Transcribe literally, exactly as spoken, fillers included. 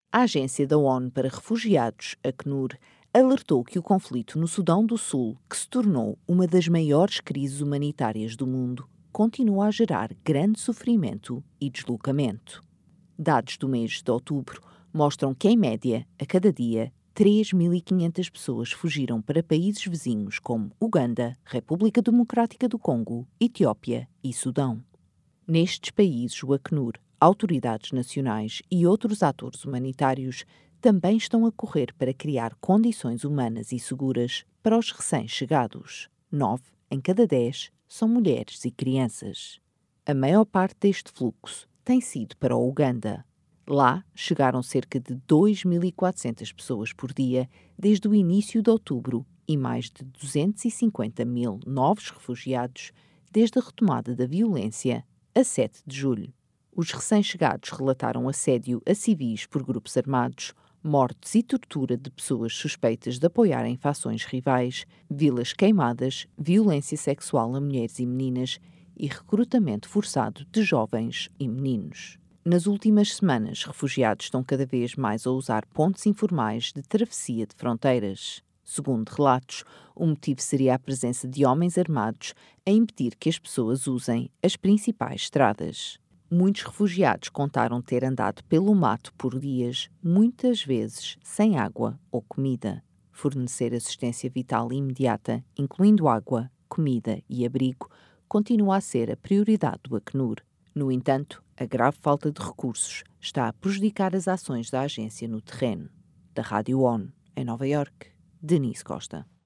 A Agência da ONU para Refugiados, a ACNUR, alertou que o conflito no Sudão do Sul, que se tornou uma das maiores crises humanitárias do mundo, continua a gerar grande sofrimento e deslocamento. Dados do mês de outubro mostram que, em média, a cada dia, três mil e quinhentas pessoas fugiram para países vizinhos como Uganda, República Democrática do Congo, Etiópia e Sudão. Nestes países, o ACNUR, autoridades nacionais e outros atores humanitários também estão a correr para criar condições humanas e seguras para os recém-chegados. Nove em cada dez são mulheres e crianças. A maior parte deste fluxo tem sido para o Uganda. Lá chegaram cerca de dois mil e quatrocentas pessoas por dia desde o início de outubro e mais de duzentos e cinquenta mil novos refugiados desde a retomada da violência a sete de julho. Os recém-chegados relataram assédio a civis por grupos armados, mortes e tortura de pessoas suspeitas de apoiarem fações rivais, vilas queimadas, violência sexual a mulheres e meninas e recrutamento forçado de jovens e meninos. Nas últimas semanas, refugiados estão cada vez mais a usar pontos informais de travessia de fronteiras. Segundo relatos, o motivo seria a presença de homens armados a impedir que as pessoas usem as principais estradas. Muitos refugiados contaram ter andado pelo mato por dias, muitas vezes sem água ou comida. Fornecer assistência vital imediata, incluindo água, comida e abrigo, continua a ser a prioridade do ACNUR. No entanto, a grave falta de recursos está a prejudicar as ações da agência no terreno. Da Rádio ONU, em Nova Iorque, Denise Costa.